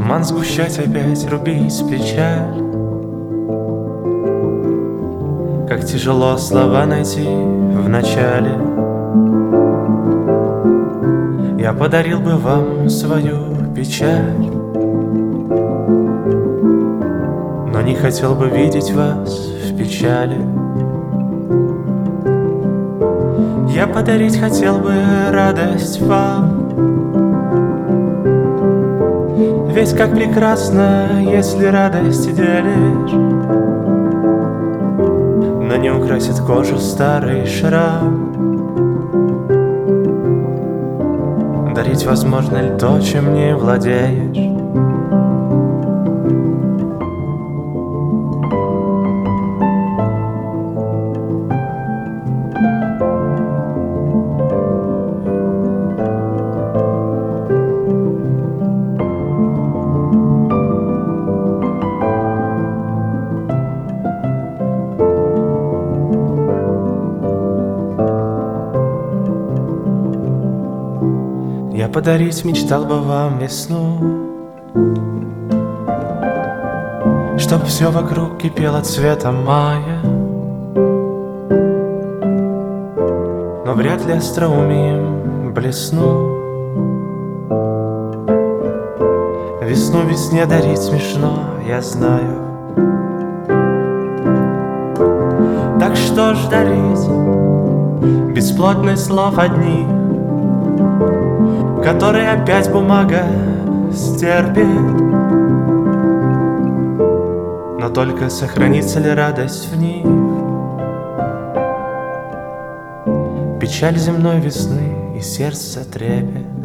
Туман сгущать опять, рубить печаль. Как тяжело слова найти в начале. Я подарил бы вам свою печаль, но не хотел бы видеть вас в печали. Я подарить хотел бы радость вам. Ведь как прекрасно, если радость делишь, но не украсит кожу старый шрам. Дарить возможно ли то, чем не владеешь? Я подарить мечтал бы вам весну, чтоб все вокруг кипело цветом мая, но вряд ли остроумием блесну. Весну весне дарить смешно, я знаю. Так что ж дарить бесплотных слов одних, которые опять бумага стерпит. Но только сохранится ли радость в них? Печаль земной весны и сердце трепет.